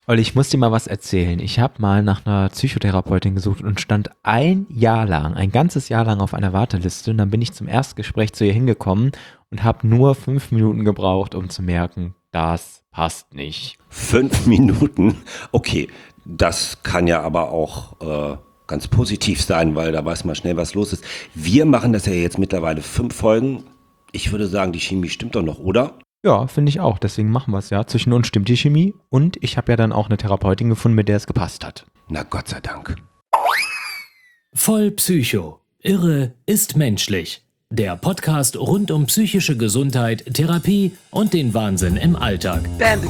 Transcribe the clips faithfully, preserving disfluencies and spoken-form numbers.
Olli, ich muss dir mal was erzählen. Ich habe mal nach einer Psychotherapeutin gesucht und stand ein Jahr lang, ein ganzes Jahr lang auf einer Warteliste. Und dann bin ich zum Erstgespräch zu ihr hingekommen und habe nur fünf Minuten gebraucht, um zu merken, das passt nicht. Fünf Minuten? Okay, das kann ja aber auch äh, ganz positiv sein, weil da weiß man schnell, was los ist. Wir machen das ja jetzt mittlerweile fünf Folgen. Ich würde sagen, die Chemie stimmt doch noch, oder? Ja, finde ich auch. Deswegen machen wir es ja. Zwischen uns stimmt die Chemie. Und ich habe ja dann auch eine Therapeutin gefunden, mit der es gepasst hat. Na Gott sei Dank. Voll Psycho. Irre ist menschlich. Der Podcast rund um psychische Gesundheit, Therapie und den Wahnsinn im Alltag.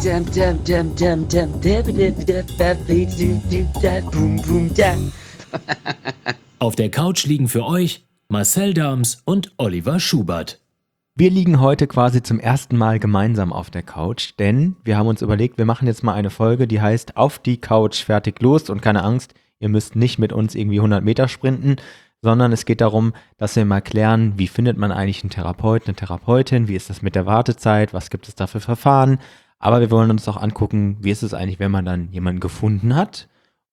Auf der Couch liegen für euch Marcel Dams und Oliver Schubert. Wir liegen heute quasi zum ersten Mal gemeinsam auf der Couch, denn wir haben uns überlegt, wir machen jetzt mal eine Folge, die heißt Auf die Couch, fertig, los und keine Angst, ihr müsst nicht mit uns irgendwie hundert Meter sprinten, sondern es geht darum, dass wir mal klären, wie findet man eigentlich einen Therapeuten, eine Therapeutin, wie ist das mit der Wartezeit, was gibt es da für Verfahren, aber wir wollen uns auch angucken, wie ist es eigentlich, wenn man dann jemanden gefunden hat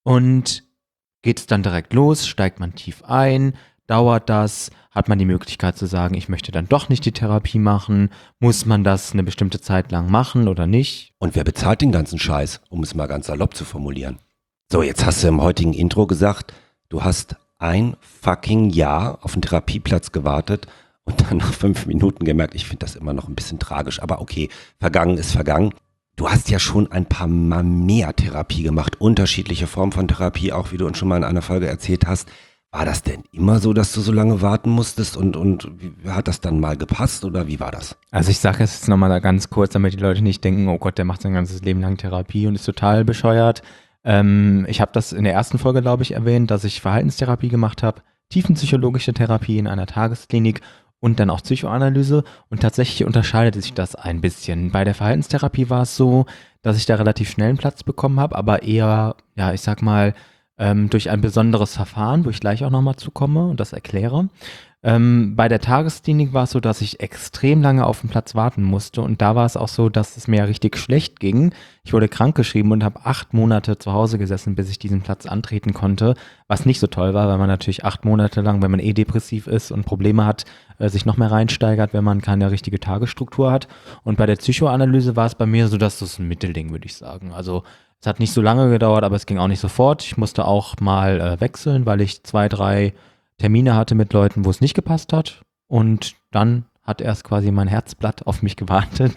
und geht es dann direkt los, steigt man tief ein, dauert das, hat man die Möglichkeit zu sagen, ich möchte dann doch nicht die Therapie machen, muss man das eine bestimmte Zeit lang machen oder nicht? Und wer bezahlt den ganzen Scheiß, um es mal ganz salopp zu formulieren? So, jetzt hast du im heutigen Intro gesagt, du hast ein fucking Jahr auf einen Therapieplatz gewartet und dann nach fünf Minuten gemerkt, ich finde das immer noch ein bisschen tragisch, aber okay, vergangen ist vergangen. Du hast ja schon ein paar Mal mehr Therapie gemacht, unterschiedliche Formen von Therapie, auch wie du uns schon mal in einer Folge erzählt hast. War das denn immer so, dass du so lange warten musstest und, und wie, hat das dann mal gepasst oder wie war das? Also ich sage es jetzt nochmal da ganz kurz, damit die Leute nicht denken, oh Gott, der macht sein ganzes Leben lang Therapie und ist total bescheuert. Ähm, ich habe das in der ersten Folge, glaube ich, erwähnt, dass ich Verhaltenstherapie gemacht habe, tiefenpsychologische Therapie in einer Tagesklinik und dann auch Psychoanalyse und tatsächlich unterscheidet sich das ein bisschen. Bei der Verhaltenstherapie war es so, dass ich da relativ schnell einen Platz bekommen habe, aber eher, ja, ich sag mal, ähm, durch ein besonderes Verfahren, wo ich gleich auch nochmal zukomme und das erkläre. Ähm, bei der Tagesklinik war es so, dass ich extrem lange auf den Platz warten musste und da war es auch so, dass es mir richtig schlecht ging. Ich wurde krankgeschrieben und habe acht Monate zu Hause gesessen, bis ich diesen Platz antreten konnte, was nicht so toll war, weil man natürlich acht Monate lang, wenn man eh depressiv ist und Probleme hat, äh, sich noch mehr reinsteigert, wenn man keine richtige Tagesstruktur hat. Und bei der Psychoanalyse war es bei mir so, dass das ein Mittelding, würde ich sagen. Also es hat nicht so lange gedauert, aber es ging auch nicht sofort. Ich musste auch mal äh, wechseln, weil ich zwei, drei Termine hatte mit Leuten, wo es nicht gepasst hat. Und dann hat erst quasi mein Herzblatt auf mich gewartet.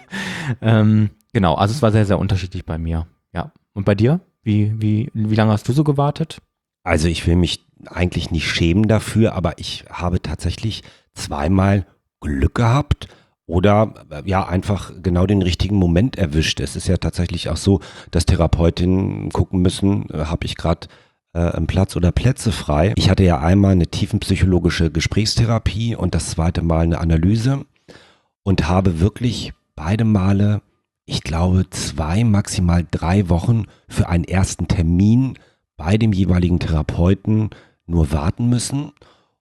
ähm, genau, also es war sehr, sehr unterschiedlich bei mir. Ja. Und bei dir? Wie, wie, wie lange hast du so gewartet? Also ich will mich eigentlich nicht schämen dafür, aber ich habe tatsächlich zweimal Glück gehabt oder ja einfach genau den richtigen Moment erwischt. Es ist ja tatsächlich auch so, dass Therapeutinnen gucken müssen, äh, habe ich gerade äh, einen Platz oder Plätze frei. Ich hatte ja einmal eine tiefenpsychologische Gesprächstherapie und das zweite Mal eine Analyse und habe wirklich beide Male, ich glaube zwei, maximal drei Wochen für einen ersten Termin bei dem jeweiligen Therapeuten nur warten müssen.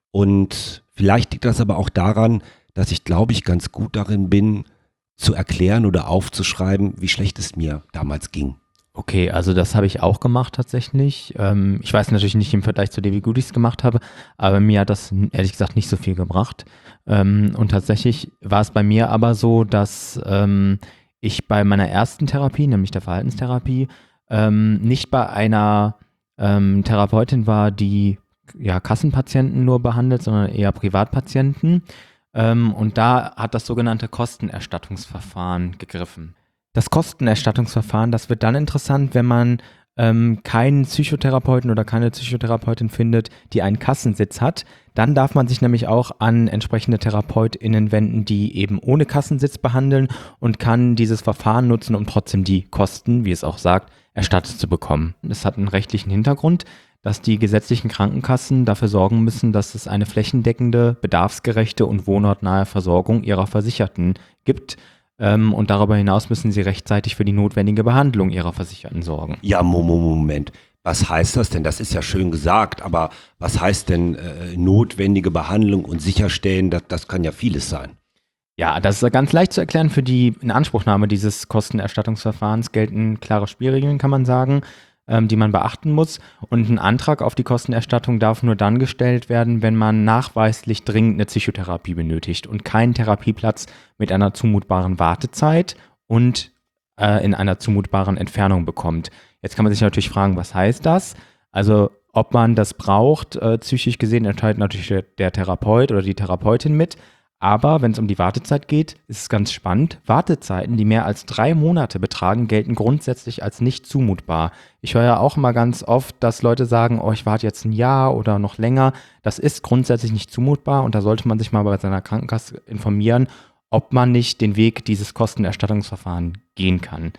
Und vielleicht liegt das aber auch daran, dass ich, glaube ich, ganz gut darin bin, zu erklären oder aufzuschreiben, wie schlecht es mir damals ging. Okay, also das habe ich auch gemacht tatsächlich. Ähm, ich weiß natürlich nicht im Vergleich zu dir, wie gut ich es gemacht habe, aber mir hat das ehrlich gesagt nicht so viel gebracht. Ähm, und tatsächlich war es bei mir aber so, dass ähm, ich bei meiner ersten Therapie, nämlich der Verhaltenstherapie, ähm, nicht bei einer ähm, Therapeutin war, die ja Kassenpatienten nur behandelt, sondern eher Privatpatienten. Ähm, und da hat das sogenannte Kostenerstattungsverfahren gegriffen. Das Kostenerstattungsverfahren, das wird dann interessant, wenn man ähm, keinen Psychotherapeuten oder keine Psychotherapeutin findet, die einen Kassensitz hat. Dann darf man sich nämlich auch an entsprechende TherapeutInnen wenden, die eben ohne Kassensitz behandeln und kann dieses Verfahren nutzen, um trotzdem die Kosten, wie es auch sagt, erstattet zu bekommen. Das hat einen rechtlichen Hintergrund, dass die gesetzlichen Krankenkassen dafür sorgen müssen, dass es eine flächendeckende, bedarfsgerechte und wohnortnahe Versorgung ihrer Versicherten gibt. Ähm, und darüber hinaus müssen sie rechtzeitig für die notwendige Behandlung ihrer Versicherten sorgen. Ja, Moment. Was heißt das denn? Das ist ja schön gesagt, aber was heißt denn äh, notwendige Behandlung und sicherstellen? Das, das kann ja vieles sein. Ja, das ist ganz leicht zu erklären. Für die Inanspruchnahme dieses Kostenerstattungsverfahrens gelten klare Spielregeln, kann man sagen, ähm, die man beachten muss. Und ein Antrag auf die Kostenerstattung darf nur dann gestellt werden, wenn man nachweislich dringend eine Psychotherapie benötigt und keinen Therapieplatz mit einer zumutbaren Wartezeit und äh, in einer zumutbaren Entfernung bekommt. Jetzt kann man sich natürlich fragen, was heißt das? Also ob man das braucht, äh, psychisch gesehen, entscheidet natürlich der, der Therapeut oder die Therapeutin mit. Aber wenn es um die Wartezeit geht, ist es ganz spannend. Wartezeiten, die mehr als drei Monate betragen, gelten grundsätzlich als nicht zumutbar. Ich höre ja auch immer ganz oft, dass Leute sagen, oh, ich warte jetzt ein Jahr oder noch länger. Das ist grundsätzlich nicht zumutbar und da sollte man sich mal bei seiner Krankenkasse informieren, ob man nicht den Weg dieses Kostenerstattungsverfahrens gehen kann.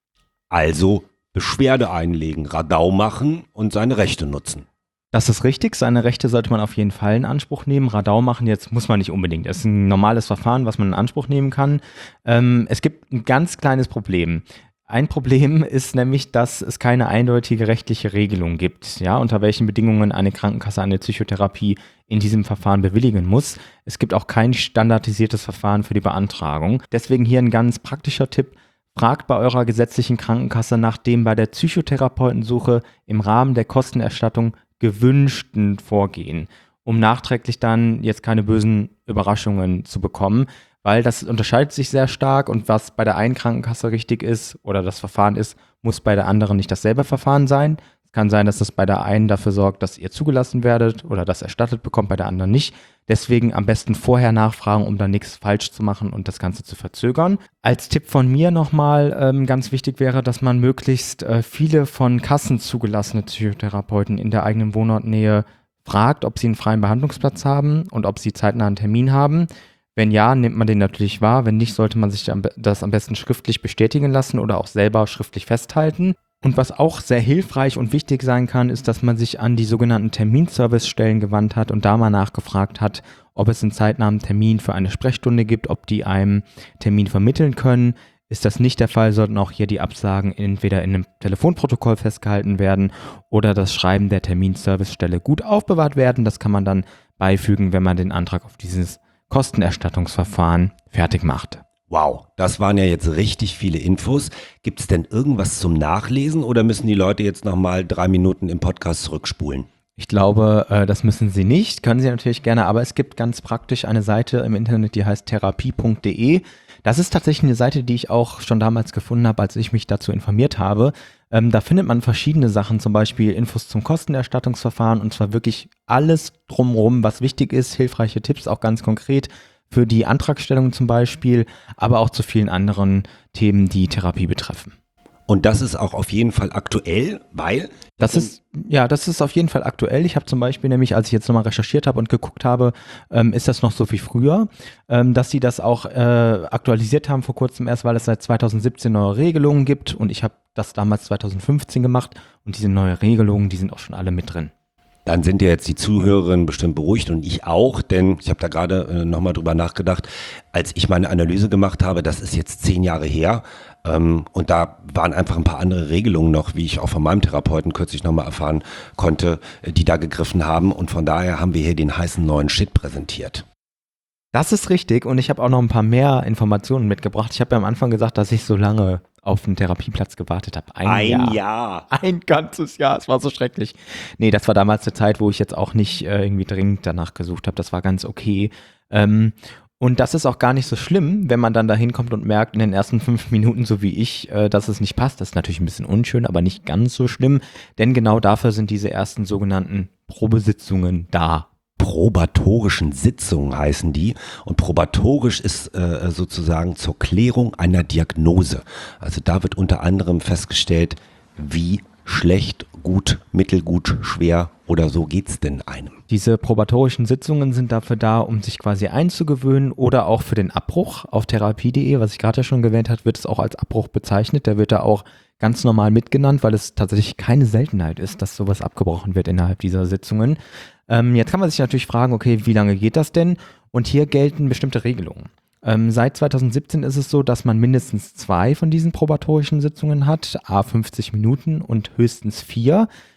Also Beschwerde einlegen, Radau machen und seine Rechte nutzen. Das ist richtig, seine Rechte sollte man auf jeden Fall in Anspruch nehmen. Radau machen jetzt muss man nicht unbedingt. Das ist ein normales Verfahren, was man in Anspruch nehmen kann. Ähm, es gibt ein ganz kleines Problem. Ein Problem ist nämlich, dass es keine eindeutige rechtliche Regelung gibt, ja, unter welchen Bedingungen eine Krankenkasse eine Psychotherapie in diesem Verfahren bewilligen muss. Es gibt auch kein standardisiertes Verfahren für die Beantragung. Deswegen hier ein ganz praktischer Tipp. Fragt bei eurer gesetzlichen Krankenkasse nach dem bei der Psychotherapeutensuche im Rahmen der Kostenerstattung gewünschten Vorgehen, um nachträglich dann jetzt keine bösen Überraschungen zu bekommen, weil das unterscheidet sich sehr stark und was bei der einen Krankenkasse richtig ist oder das Verfahren ist, muss bei der anderen nicht dasselbe Verfahren sein. Es kann sein, dass das bei der einen dafür sorgt, dass ihr zugelassen werdet oder das erstattet bekommt, bei der anderen nicht. Deswegen am besten vorher nachfragen, um da nichts falsch zu machen und das Ganze zu verzögern. Als Tipp von mir nochmal ähm, ganz wichtig wäre, dass man möglichst äh, viele von Kassen zugelassene Psychotherapeuten in der eigenen Wohnortnähe fragt, ob sie einen freien Behandlungsplatz haben und ob sie zeitnah einen Termin haben. Wenn ja, nimmt man den natürlich wahr. Wenn nicht, sollte man sich das am besten schriftlich bestätigen lassen oder auch selber schriftlich festhalten. Und was auch sehr hilfreich und wichtig sein kann, ist, dass man sich an die sogenannten Terminservicestellen gewandt hat und da mal nachgefragt hat, ob es einen zeitnahen Termin für eine Sprechstunde gibt, ob die einem Termin vermitteln können. Ist das nicht der Fall, sollten auch hier die Absagen entweder in einem Telefonprotokoll festgehalten werden oder das Schreiben der Terminservicestelle gut aufbewahrt werden. Das kann man dann beifügen, wenn man den Antrag auf dieses Kostenerstattungsverfahren fertig macht. Wow, das waren ja jetzt richtig viele Infos. Gibt es denn irgendwas zum Nachlesen oder müssen die Leute jetzt nochmal drei Minuten im Podcast zurückspulen? Ich glaube, äh, das müssen sie nicht, können sie natürlich gerne, aber es gibt ganz praktisch eine Seite im Internet, die heißt therapie punkt de. Das ist tatsächlich eine Seite, die ich auch schon damals gefunden habe, als ich mich dazu informiert habe. Ähm, da findet man verschiedene Sachen, zum Beispiel Infos zum Kostenerstattungsverfahren und zwar wirklich alles drumherum, was wichtig ist, hilfreiche Tipps, auch ganz konkret für die Antragstellung zum Beispiel, aber auch zu vielen anderen Themen, die Therapie betreffen. Und das ist auch auf jeden Fall aktuell, weil... Das ist, ja, das ist auf jeden Fall aktuell. Ich habe zum Beispiel nämlich, als ich jetzt nochmal recherchiert habe und geguckt habe, ähm, ist das noch so wie früher, ähm, dass sie das auch äh, aktualisiert haben vor kurzem erst, weil es seit zweitausendsiebzehn neue Regelungen gibt und ich habe das damals zweitausendfünfzehn gemacht und diese neue Regelungen, die sind auch schon alle mit drin. Dann sind ja jetzt die Zuhörerinnen bestimmt beruhigt und ich auch, denn ich habe da gerade äh, nochmal drüber nachgedacht, als ich meine Analyse gemacht habe, das ist jetzt zehn Jahre her ähm, und da waren einfach ein paar andere Regelungen noch, wie ich auch von meinem Therapeuten kürzlich nochmal erfahren konnte, die da gegriffen haben und von daher haben wir hier den heißen neuen Shit präsentiert. Das ist richtig und ich habe auch noch ein paar mehr Informationen mitgebracht. Ich habe ja am Anfang gesagt, dass ich so lange auf einen Therapieplatz gewartet habe. Ein, Ein Jahr. Jahr. Ein ganzes Jahr. Es war so schrecklich. Nee, das war damals eine Zeit, wo ich jetzt auch nicht äh, irgendwie dringend danach gesucht habe. Das war ganz okay. Ähm, und das ist auch gar nicht so schlimm, wenn man dann da hinkommt und merkt in den ersten fünf Minuten, so wie ich, äh, dass es nicht passt. Das ist natürlich ein bisschen unschön, aber nicht ganz so schlimm. Denn genau dafür sind diese ersten sogenannten Probesitzungen da. Probatorischen Sitzungen heißen die und probatorisch ist äh, sozusagen zur Klärung einer Diagnose. Also da wird unter anderem festgestellt, wie schlecht, gut, mittelgut, schwer oder so geht's denn einem. Diese probatorischen Sitzungen sind dafür da, um sich quasi einzugewöhnen oder auch für den Abbruch. Auf therapie punkt de, was ich gerade ja schon erwähnt habe, wird es auch als Abbruch bezeichnet. Der wird da auch ganz normal mitgenannt, weil es tatsächlich keine Seltenheit ist, dass sowas abgebrochen wird innerhalb dieser Sitzungen. Ähm, jetzt kann man sich natürlich fragen, okay, wie lange geht das denn? Und hier gelten bestimmte Regelungen. Ähm, seit zweitausendsiebzehn ist es so, dass man mindestens zwei von diesen probatorischen Sitzungen hat, à fünfzig Minuten und höchstens vier.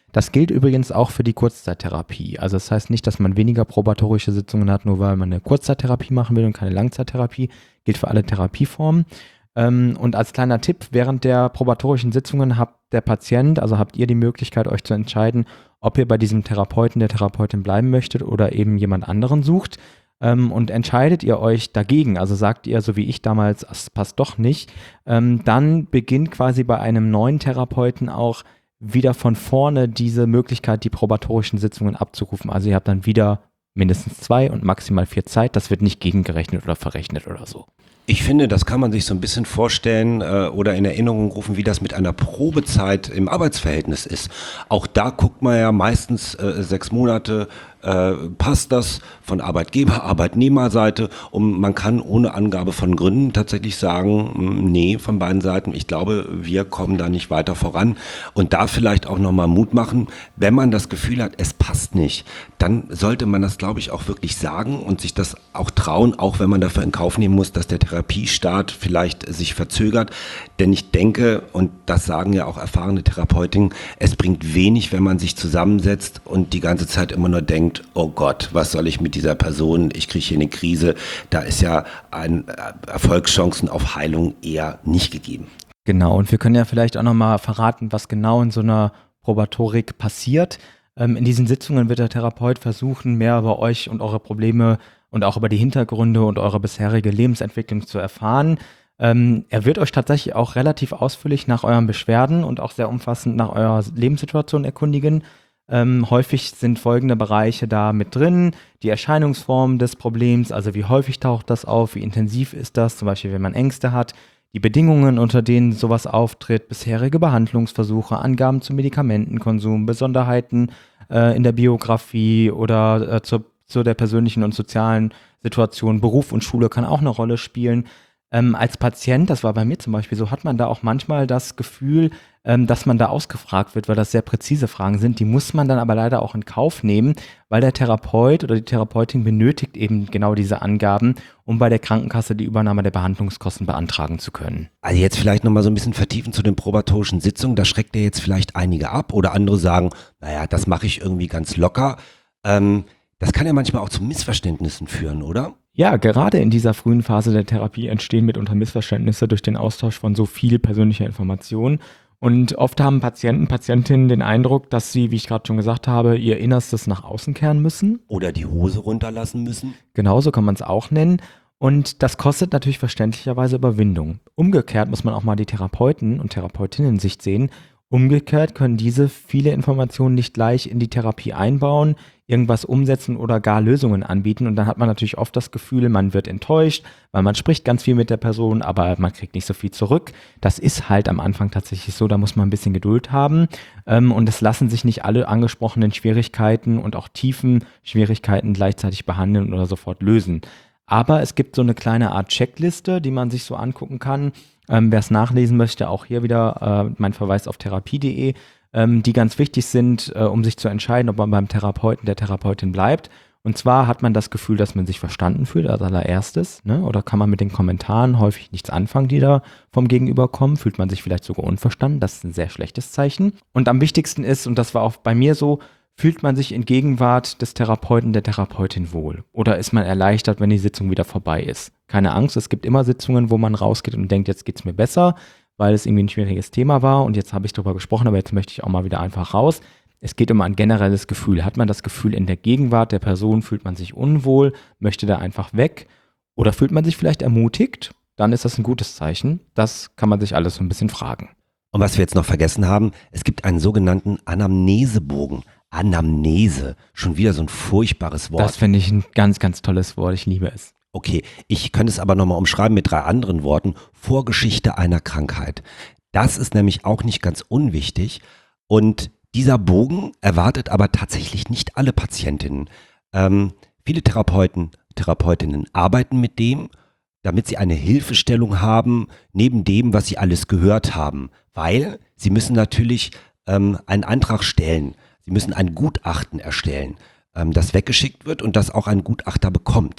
Das gilt übrigens auch für die Kurzzeittherapie. Also das heißt nicht, dass man weniger probatorische Sitzungen hat, nur weil man eine Kurzzeittherapie machen will und keine Langzeittherapie. Gilt für alle Therapieformen. Ähm, und als kleiner Tipp, während der probatorischen Sitzungen habt der Patient, also habt ihr die Möglichkeit, euch zu entscheiden, ob ihr bei diesem Therapeuten, der Therapeutin bleiben möchtet oder eben jemand anderen sucht. Ähm, und entscheidet ihr euch dagegen, also sagt ihr, so wie ich damals, es passt doch nicht, ähm, dann beginnt quasi bei einem neuen Therapeuten auch wieder von vorne diese Möglichkeit, die probatorischen Sitzungen abzurufen. Also ihr habt dann wieder mindestens zwei und maximal vier Zeit. Das wird nicht gegengerechnet oder verrechnet oder so. Ich finde, das kann man sich so ein bisschen vorstellen äh, oder in Erinnerung rufen, wie das mit einer Probezeit im Arbeitsverhältnis ist. Auch da guckt man ja meistens äh, sechs Monate, äh, passt das von Arbeitgeber-, Arbeitnehmerseite, und man kann ohne Angabe von Gründen tatsächlich sagen, mh, nee, von beiden Seiten, ich glaube, wir kommen da nicht weiter voran, und da vielleicht auch nochmal Mut machen, wenn man das Gefühl hat, es passt nicht, dann sollte man das, glaube ich, auch wirklich sagen und sich das auch trauen, auch wenn man dafür in Kauf nehmen muss, dass der Therapiestart vielleicht sich verzögert, denn ich denke, und das sagen ja auch erfahrene Therapeutinnen, es bringt wenig, wenn man sich zusammensetzt und die ganze Zeit immer nur denkt, oh Gott, was soll ich mit dieser Person, ich kriege hier eine Krise, da ist ja ein Erfolgschancen auf Heilung eher nicht gegeben. Genau, und wir können ja vielleicht auch nochmal verraten, was genau in so einer Probatorik passiert. Ähm, in diesen Sitzungen wird der Therapeut versuchen, mehr über euch und eure Probleme und auch über die Hintergründe und eure bisherige Lebensentwicklung zu erfahren. Ähm, er wird euch tatsächlich auch relativ ausführlich nach euren Beschwerden und auch sehr umfassend nach eurer Lebenssituation erkundigen. Ähm, häufig sind folgende Bereiche da mit drin: die Erscheinungsform des Problems, also wie häufig taucht das auf, wie intensiv ist das, zum Beispiel wenn man Ängste hat, die Bedingungen, unter denen sowas auftritt, bisherige Behandlungsversuche, Angaben zum Medikamentenkonsum, Besonderheiten äh, in der Biografie oder äh, zur, zu der persönlichen und sozialen Situation. Beruf und Schule kann auch eine Rolle spielen. Ähm, als Patient, das war bei mir zum Beispiel so, hat man da auch manchmal das Gefühl, ähm, dass man da ausgefragt wird, weil das sehr präzise Fragen sind. Die muss man dann aber leider auch in Kauf nehmen, weil der Therapeut oder die Therapeutin benötigt eben genau diese Angaben, um bei der Krankenkasse die Übernahme der Behandlungskosten beantragen zu können. Also jetzt vielleicht nochmal so ein bisschen vertiefen zu den probatorischen Sitzungen, da schreckt ja jetzt vielleicht einige ab oder andere sagen, naja, das mache ich irgendwie ganz locker. Ähm, das kann ja manchmal auch zu Missverständnissen führen, oder? Ja, gerade in dieser frühen Phase der Therapie entstehen mitunter Missverständnisse durch den Austausch von so viel persönlicher Information. Und oft haben Patienten, Patientinnen den Eindruck, dass sie, wie ich gerade schon gesagt habe, ihr Innerstes nach außen kehren müssen. Oder die Hose runterlassen müssen. Genauso kann man es auch nennen. Und das kostet natürlich verständlicherweise Überwindung. Umgekehrt muss man auch mal die Therapeuten und Therapeutinnen-Sicht sehen. Umgekehrt können diese viele Informationen nicht gleich in die Therapie einbauen, irgendwas umsetzen oder gar Lösungen anbieten. Und dann hat man natürlich oft das Gefühl, man wird enttäuscht, weil man spricht ganz viel mit der Person, aber man kriegt nicht so viel zurück. Das ist halt am Anfang tatsächlich so, da muss man ein bisschen Geduld haben. Und es lassen sich nicht alle angesprochenen Schwierigkeiten und auch tiefen Schwierigkeiten gleichzeitig behandeln oder sofort lösen. Aber es gibt so eine kleine Art Checkliste, die man sich so angucken kann. Ähm, wer es nachlesen möchte, auch hier wieder äh, mein Verweis auf therapie punkt de, ähm, die ganz wichtig sind, äh, um sich zu entscheiden, ob man beim Therapeuten, der Therapeutin bleibt. Und zwar hat man das Gefühl, dass man sich verstanden fühlt als allererstes, ne? Oder kann man mit den Kommentaren häufig nichts anfangen, die da vom Gegenüber kommen? Fühlt man sich vielleicht sogar unverstanden? Das ist ein sehr schlechtes Zeichen. Und am wichtigsten ist, und das war auch bei mir so, fühlt man sich in Gegenwart des Therapeuten, der Therapeutin wohl? Oder ist man erleichtert, wenn die Sitzung wieder vorbei ist? Keine Angst, es gibt immer Sitzungen, wo man rausgeht und denkt, jetzt geht's mir besser, weil es irgendwie ein schwieriges Thema war und jetzt habe ich drüber gesprochen, aber jetzt möchte ich auch mal wieder einfach raus. Es geht um ein generelles Gefühl. Hat man das Gefühl, in der Gegenwart der Person fühlt man sich unwohl, möchte da einfach weg? Oder fühlt man sich vielleicht ermutigt? Dann ist das ein gutes Zeichen. Das kann man sich alles so ein bisschen fragen. Und was wir jetzt noch vergessen haben, es gibt einen sogenannten Anamnesebogen. Anamnese, schon wieder so ein furchtbares Wort. Das finde ich ein ganz, ganz tolles Wort. Ich liebe es. Okay, ich könnte es aber nochmal umschreiben mit drei anderen Worten. Vorgeschichte einer Krankheit. Das ist nämlich auch nicht ganz unwichtig. Und dieser Bogen erwartet aber tatsächlich nicht alle Patientinnen. Ähm, viele Therapeuten, Therapeutinnen arbeiten mit dem, damit sie eine Hilfestellung haben, neben dem, was sie alles gehört haben. Weil sie müssen natürlich ähm, einen Antrag stellen. Sie müssen ein Gutachten erstellen, ähm, das weggeschickt wird und das auch ein Gutachter bekommt.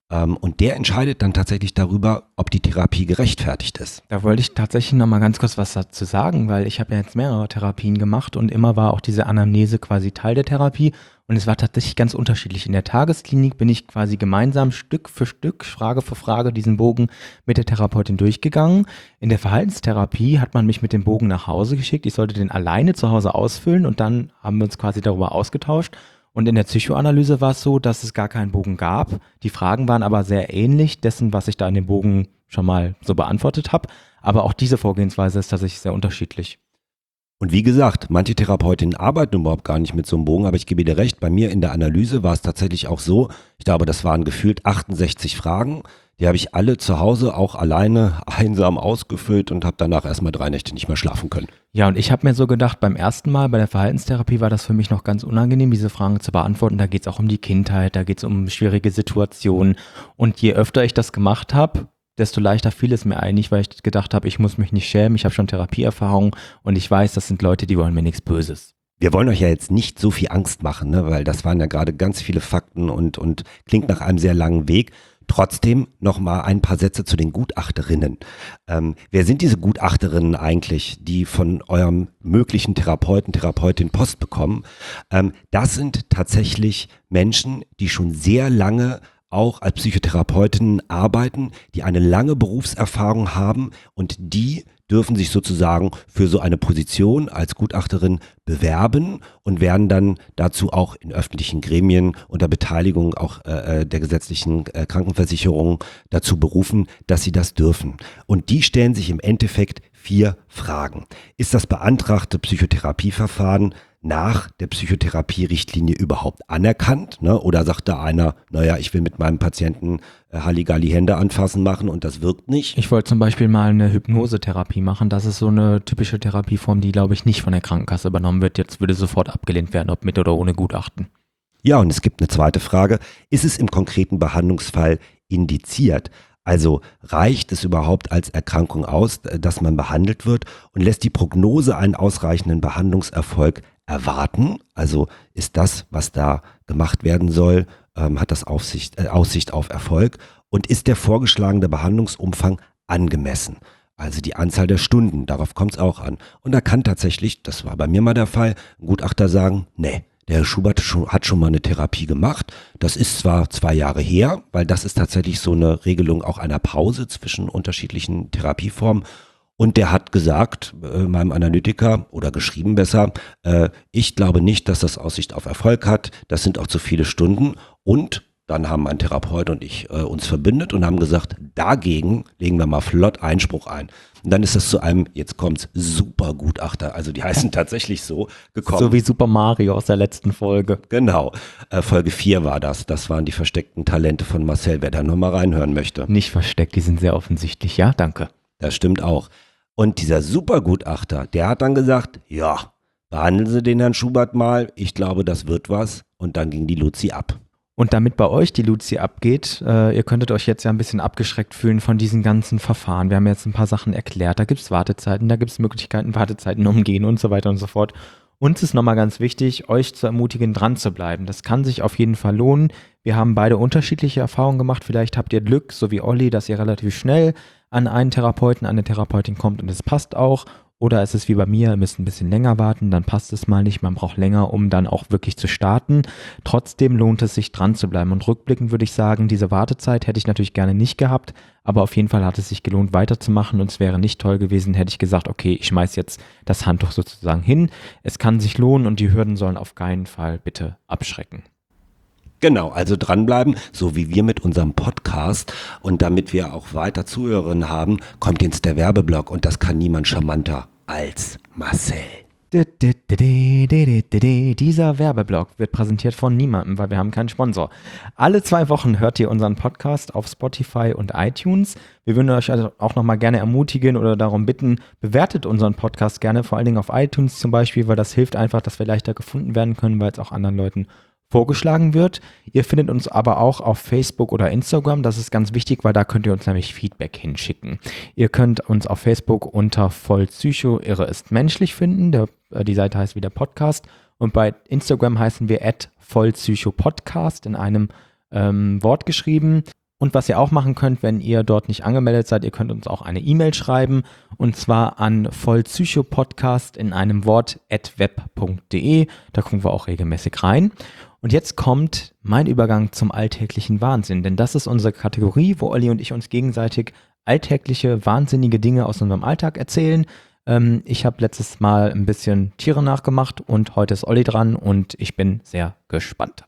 Ähm, und der entscheidet dann tatsächlich darüber, ob die Therapie gerechtfertigt ist. Da wollte ich tatsächlich noch mal ganz kurz was dazu sagen, weil ich habe ja jetzt mehrere Therapien gemacht und immer war auch diese Anamnese quasi Teil der Therapie und es war tatsächlich ganz unterschiedlich. In der Tagesklinik bin ich quasi gemeinsam Stück für Stück, Frage für Frage diesen Bogen mit der Therapeutin durchgegangen. In der Verhaltenstherapie hat man mich mit dem Bogen nach Hause geschickt. Ich sollte den alleine zu Hause ausfüllen und dann haben wir uns quasi darüber ausgetauscht. Und in der Psychoanalyse war es so, dass es gar keinen Bogen gab. Die Fragen waren aber sehr ähnlich dessen, was ich da in dem Bogen schon mal so beantwortet habe. Aber auch diese Vorgehensweise ist tatsächlich sehr unterschiedlich. Und wie gesagt, manche Therapeutinnen arbeiten überhaupt gar nicht mit so einem Bogen, aber ich gebe dir recht, bei mir in der Analyse war es tatsächlich auch so, ich glaube, das waren gefühlt achtundsechzig Fragen, die habe ich alle zu Hause auch alleine einsam ausgefüllt und habe danach erstmal drei Nächte nicht mehr schlafen können. Ja, und ich habe mir so gedacht, beim ersten Mal bei der Verhaltenstherapie war das für mich noch ganz unangenehm, diese Fragen zu beantworten. Da geht es auch um die Kindheit, da geht es um schwierige Situationen. Und je öfter ich das gemacht habe, desto leichter fiel es mir eigentlich, weil ich gedacht habe, ich muss mich nicht schämen, ich habe schon Therapieerfahrung und ich weiß, das sind Leute, die wollen mir nichts Böses. Wir wollen euch ja jetzt nicht so viel Angst machen, ne? Weil das waren ja gerade ganz viele Fakten und, und klingt nach einem sehr langen Weg. Trotzdem noch mal ein paar Sätze zu den Gutachterinnen. Ähm, wer sind diese Gutachterinnen eigentlich, die von eurem möglichen Therapeuten, Therapeutin Post bekommen? Ähm, das sind tatsächlich Menschen, die schon sehr lange auch als Psychotherapeutinnen arbeiten, die eine lange Berufserfahrung haben und die dürfen sich sozusagen für so eine Position als Gutachterin bewerben und werden dann dazu auch in öffentlichen Gremien unter Beteiligung auch äh, der gesetzlichen äh, Krankenversicherung dazu berufen, dass sie das dürfen. Und die stellen sich im Endeffekt vier Fragen. Ist das beantragte Psychotherapieverfahren nach der Psychotherapie-Richtlinie überhaupt anerkannt? Ne? Oder sagt da einer, naja, ich will mit meinem Patienten äh, Halligalli Hände anfassen machen und das wirkt nicht? Ich wollte zum Beispiel mal eine Hypnosetherapie machen. Das ist so eine typische Therapieform, die, glaube ich, nicht von der Krankenkasse übernommen wird. Jetzt würde sofort abgelehnt werden, ob mit oder ohne Gutachten. Ja, und es gibt eine zweite Frage. Ist es im konkreten Behandlungsfall indiziert? Also reicht es überhaupt als Erkrankung aus, dass man behandelt wird und lässt die Prognose einen ausreichenden Behandlungserfolg erwarten? Also ist das, was da gemacht werden soll, ähm, hat das Aufsicht, äh, Aussicht auf Erfolg? Und ist der vorgeschlagene Behandlungsumfang angemessen? Also die Anzahl der Stunden, darauf kommt es auch an. Und da kann tatsächlich, das war bei mir mal der Fall, ein Gutachter sagen, nee, der Herr Schubert hat schon mal eine Therapie gemacht. Das ist zwar zwei Jahre her, weil das ist tatsächlich so eine Regelung auch einer Pause zwischen unterschiedlichen Therapieformen. Und der hat gesagt, äh, meinem Analytiker oder geschrieben besser, äh, ich glaube nicht, dass das Aussicht auf Erfolg hat. Das sind auch zu viele Stunden. Und dann haben mein Therapeut und ich äh, uns verbündet und haben gesagt, dagegen legen wir mal flott Einspruch ein. Und dann ist das zu einem, jetzt kommt's, Supergutachter, also die heißen tatsächlich so, gekommen. So wie Super Mario aus der letzten Folge. Genau, äh, Folge vier war das. Das waren die versteckten Talente von Marcel, wer da nochmal reinhören möchte. Nicht versteckt, die sind sehr offensichtlich, ja, danke. Das stimmt auch. Und dieser Supergutachter, der hat dann gesagt, ja, behandeln Sie den Herrn Schubert mal, ich glaube, das wird was. Und dann ging die Luzi ab. Und damit bei euch die Luzi abgeht, äh, ihr könntet euch jetzt ja ein bisschen abgeschreckt fühlen von diesen ganzen Verfahren. Wir haben jetzt ein paar Sachen erklärt, da gibt es Wartezeiten, da gibt es Möglichkeiten, Wartezeiten umgehen und so weiter und so fort. Uns ist nochmal ganz wichtig, euch zu ermutigen, dran zu bleiben. Das kann sich auf jeden Fall lohnen. Wir haben beide unterschiedliche Erfahrungen gemacht. Vielleicht habt ihr Glück, so wie Olli, dass ihr relativ schnell an einen Therapeuten, an eine Therapeutin kommt und es passt auch. Oder ist es wie bei mir, ihr müsst ein bisschen länger warten, dann passt es mal nicht, man braucht länger, um dann auch wirklich zu starten. Trotzdem lohnt es sich, dran zu bleiben. Und rückblickend würde ich sagen, diese Wartezeit hätte ich natürlich gerne nicht gehabt, aber auf jeden Fall hat es sich gelohnt, weiterzumachen und es wäre nicht toll gewesen, hätte ich gesagt, okay, ich schmeiß jetzt das Handtuch sozusagen hin. Es kann sich lohnen und die Hürden sollen auf keinen Fall bitte abschrecken. Genau, also dranbleiben, so wie wir mit unserem Podcast. Und damit wir auch weiter Zuhörerinnen haben, kommt jetzt der Werbeblock und das kann niemand charmanter als Marcel. Dieser Werbeblock wird präsentiert von niemandem, weil wir haben keinen Sponsor. Alle zwei Wochen hört ihr unseren Podcast auf Spotify und iTunes. Wir würden euch also auch nochmal gerne ermutigen oder darum bitten, bewertet unseren Podcast gerne, vor allen Dingen auf iTunes zum Beispiel, weil das hilft einfach, dass wir leichter gefunden werden können, weil es auch anderen Leuten vorgeschlagen wird. Ihr findet uns aber auch auf Facebook oder Instagram. Das ist ganz wichtig, weil da könnt ihr uns nämlich Feedback hinschicken. Ihr könnt uns auf Facebook unter Vollpsycho, Irre ist menschlich finden. Der, die Seite heißt wieder Podcast. Und bei Instagram heißen wir at Vollpsycho Podcast in einem ähm, Wort geschrieben. Und was ihr auch machen könnt, wenn ihr dort nicht angemeldet seid, ihr könnt uns auch eine E-Mail schreiben und zwar an vollpsychopodcast in einem Wort at web punkt de. Da gucken wir auch regelmäßig rein. Und jetzt kommt mein Übergang zum alltäglichen Wahnsinn, denn das ist unsere Kategorie, wo Olli und ich uns gegenseitig alltägliche, wahnsinnige Dinge aus unserem Alltag erzählen. Ähm, ich habe letztes Mal ein bisschen Tiere nachgemacht und heute ist Olli dran und ich bin sehr gespannt.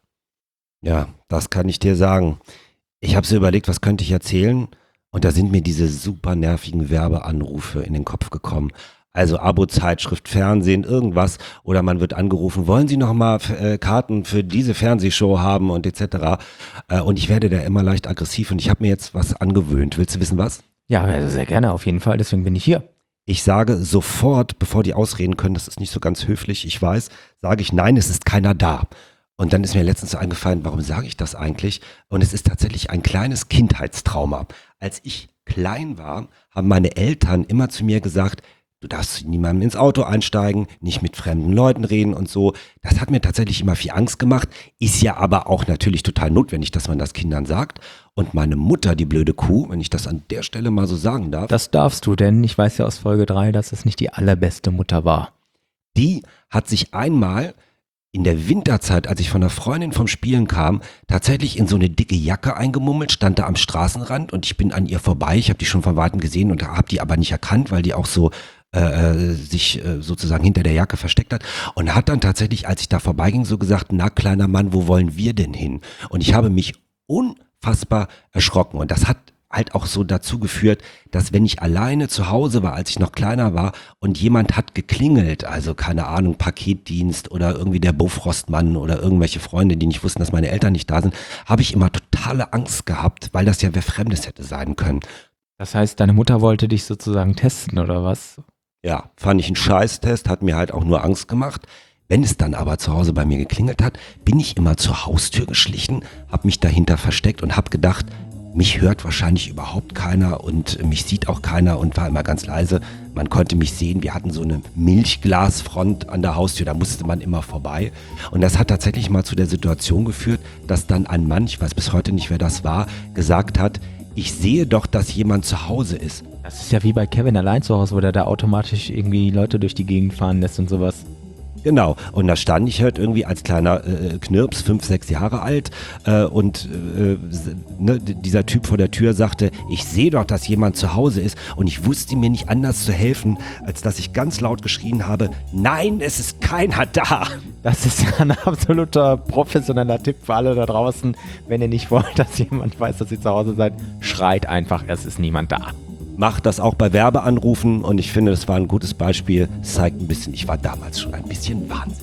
Ja, das kann ich dir sagen. Ich habe so überlegt, was könnte ich erzählen? Und da sind mir diese super nervigen Werbeanrufe in den Kopf gekommen. Also Abo-Zeitschrift, Fernsehen, irgendwas. Oder man wird angerufen, wollen Sie noch mal äh, Karten für diese Fernsehshow haben und et cetera. Äh, und ich werde da immer leicht aggressiv und ich habe mir jetzt was angewöhnt. Willst du wissen, was? Ja, also sehr gerne, auf jeden Fall. Deswegen bin ich hier. Ich sage sofort, bevor die ausreden können, das ist nicht so ganz höflich, ich weiß, sage ich, nein, es ist keiner da. Und dann ist mir letztens so eingefallen, warum sage ich das eigentlich? Und es ist tatsächlich ein kleines Kindheitstrauma. Als ich klein war, haben meine Eltern immer zu mir gesagt, du darfst niemandem ins Auto einsteigen, nicht mit fremden Leuten reden und so. Das hat mir tatsächlich immer viel Angst gemacht, ist ja aber auch natürlich total notwendig, dass man das Kindern sagt. Und meine Mutter, die blöde Kuh, wenn ich das an der Stelle mal so sagen darf. Das darfst du, denn ich weiß ja aus Folge drei, dass es nicht die allerbeste Mutter war. Die hat sich einmal in der Winterzeit, als ich von einer Freundin vom Spielen kam, tatsächlich in so eine dicke Jacke eingemummelt, stand da am Straßenrand und ich bin an ihr vorbei. Ich habe die schon von Weitem gesehen und habe die aber nicht erkannt, weil die auch so äh, sich äh, sozusagen hinter der Jacke versteckt hat. Und hat dann tatsächlich, als ich da vorbeiging, so gesagt, na kleiner Mann, wo wollen wir denn hin? Und ich habe mich unfassbar erschrocken und das hat halt auch so dazu geführt, dass wenn ich alleine zu Hause war, als ich noch kleiner war und jemand hat geklingelt, also keine Ahnung, Paketdienst oder irgendwie der Bofrostmann oder irgendwelche Freunde, die nicht wussten, dass meine Eltern nicht da sind, habe ich immer totale Angst gehabt, weil das ja wer Fremdes hätte sein können. Das heißt, deine Mutter wollte dich sozusagen testen oder was? Ja, fand ich einen Scheißtest, hat mir halt auch nur Angst gemacht. Wenn es dann aber zu Hause bei mir geklingelt hat, bin ich immer zur Haustür geschlichen, habe mich dahinter versteckt und habe gedacht, mich hört wahrscheinlich überhaupt keiner und mich sieht auch keiner und war immer ganz leise. Man konnte mich sehen, wir hatten so eine Milchglasfront an der Haustür, da musste man immer vorbei. Und das hat tatsächlich mal zu der Situation geführt, dass dann ein Mann, ich weiß bis heute nicht, wer das war, gesagt hat, ich sehe doch, dass jemand zu Hause ist. Das ist ja wie bei Kevin allein zu Hause, wo der da automatisch irgendwie Leute durch die Gegend fahren lässt und sowas. Genau, und da stand ich halt irgendwie als kleiner äh, Knirps, fünf, sechs Jahre alt äh, und äh, ne, dieser Typ vor der Tür sagte, ich sehe doch, dass jemand zu Hause ist und ich wusste mir nicht anders zu helfen, als dass ich ganz laut geschrien habe, nein, es ist keiner da. Das ist ja ein absoluter professioneller Tipp für alle da draußen. Wenn ihr nicht wollt, dass jemand weiß, dass ihr zu Hause seid, schreit einfach, es ist niemand da. Macht das auch bei Werbeanrufen und ich finde, das war ein gutes Beispiel. Es zeigt ein bisschen, ich war damals schon ein bisschen Wahnsinn.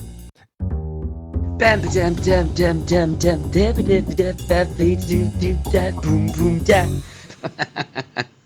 Bam, bam, bam, bam, bam, bam, bam, bam, bam, bam, bam, bam, bam, bam, bam, bam, bam, bam, bam.